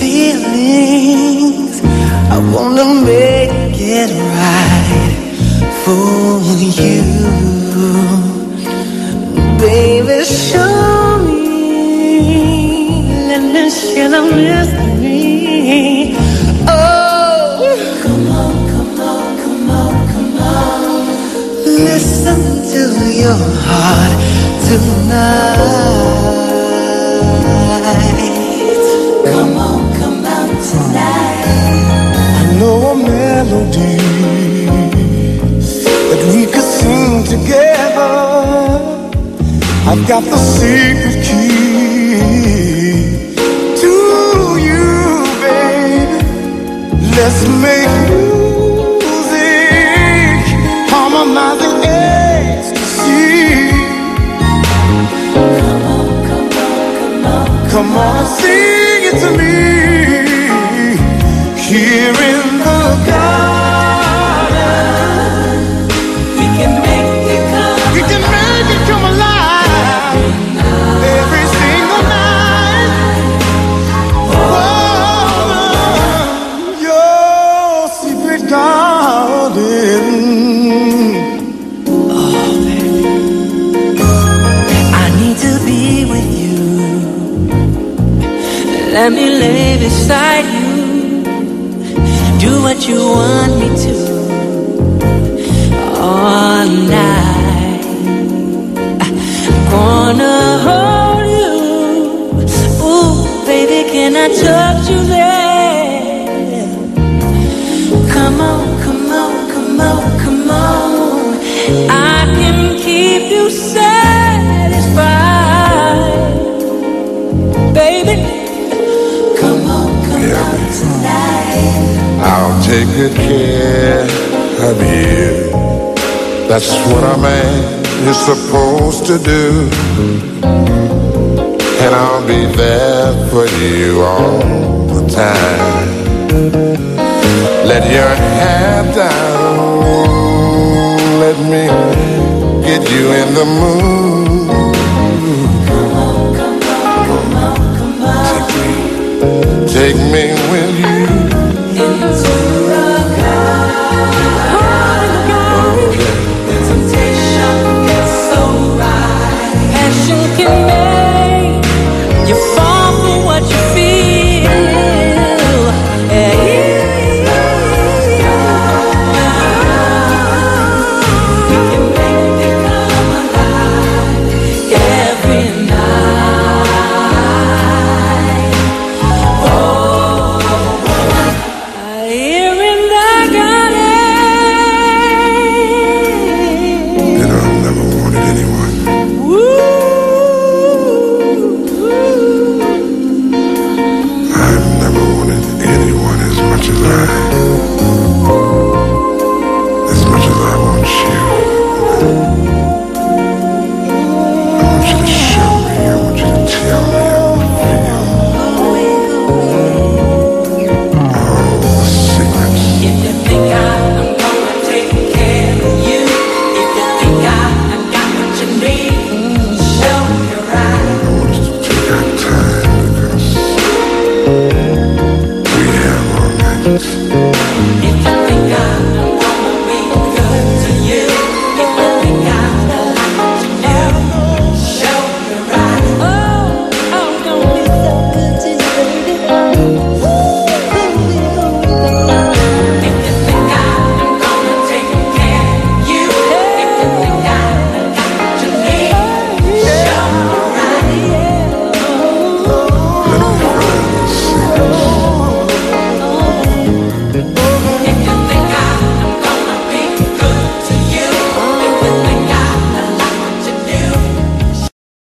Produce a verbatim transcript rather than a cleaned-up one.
feelings. I wanna make it right for you. Baby, show me, let me share the mystery. Oh, come on, come on, come on, come on. Listen to your heart tonight. Come on, come out tonight. I know a melody that we could sing together. I've got the secret key to you, baby. Let's make music, harmonizing ecstasy. Come on, come on, come on. Come on and sing it to me. Here in the garden, we can make it come. we can make it come alive every single night. Oh, your secret garden. Oh, baby, I need to be with you. Let me lay beside you. Do what you want me to all night. I'm gonna hold you. Ooh, baby, can I touch you there? Come on, come on, come on, come on. I can keep you satisfied, baby. Come on, come Yeah. on tonight. I'll take good care of you. That's what a man is supposed to do. And I'll be there for you all the time. Let your hair down. Let me get you in the mood. Come on, come on, come on, come on. Take me with you. Into the garden. The temptation is so right. Passion can make you fall for what you feel. Yeah. We can make it come alive every night. Oh, here in the garden. You know, I've never wanted anyone. I've never wanted anyone as much as I, as much as I want you. I want you to show me, I want you to tell me, I want to feel all the secrets. If you think I'm gonna take care of you, if you think I, I got what you need, show me right. I want us to take our time because we have all night.